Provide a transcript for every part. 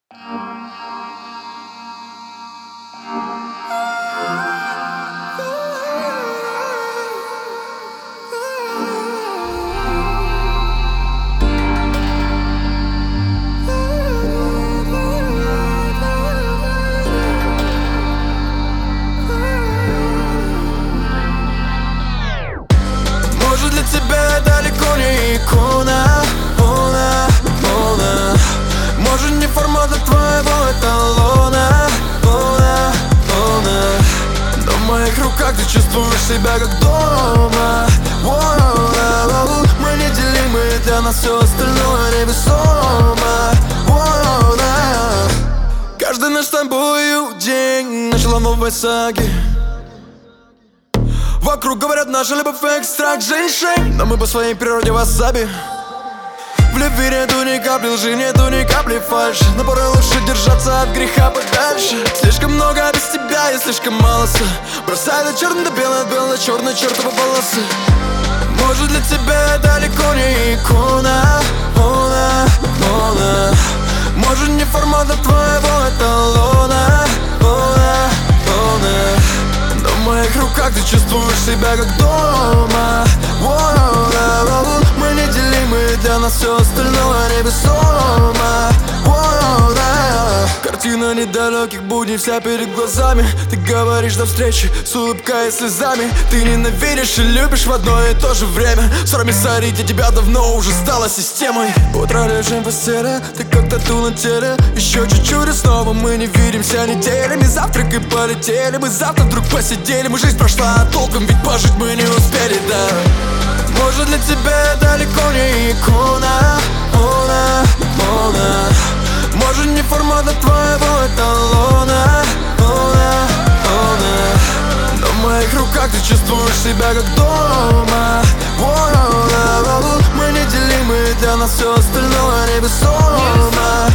Может, для тебя я далеко не икона, луна. Может, не формата твоего эталона, луна. Но в моих руках ты чувствуешь себя как дома. Мы неделимы, для нас все остальное невесомо. Каждый наш с тобою день начала новой саги. Вокруг говорят, наша любовь экстракт женьшень, но мы по своей природе васаби. В любви нету ни капли лжи, нету ни капли фальши, но порой лучше держаться от греха подальше. Слишком много без тебя и слишком мало сы. Бросай до черно до белого, от белого до черной чертовы полосы. Может, для тебя я далеко не икона, луна. Может, не формата твоего эталона, луна. Но в моих руках ты чувствуешь себя как дома. Мы неделимы, для нас все остальное невесомо. Картина недалеких будней вся перед глазами. Ты говоришь до встречи с улыбкой и слезами. Ты ненавидишь и любишь в одно и то же время. Срами сорить, я тебя давно уже стала системой. Утро лежим в постели, ты как тату на теле. Еще чуть-чуть и снова мы не видимся неделями. Завтрак и полетели, мы завтра вдруг посидели. Мы жизнь прошла, а толком ведь пожить мы не успели, да. Может, для тебя я далеко не икона, луна. Может, не формата твоего эталона, луна. Но в моих руках ты чувствуешь себя как дома. Мы неделимы, для нас все остальное невесомо.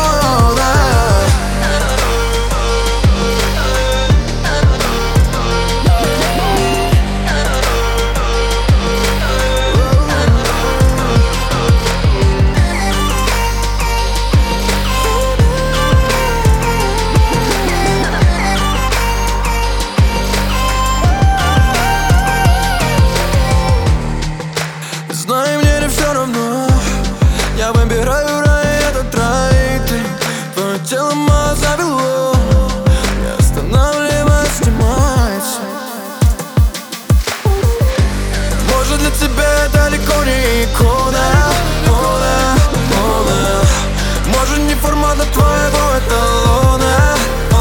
Знай, мне не все равно, я выбираю рай, этот рай. Ты, твое тело мое завело, не останавливаясь, снимается. Может, для тебя я далеко не икона, луна. Может, не формата твоего эталона,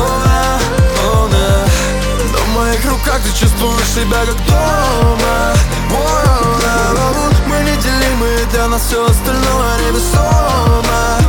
луна. Но в моих руках ты чувствуешь себя как дома. Мы неделимы, для нас все остальное невесомо.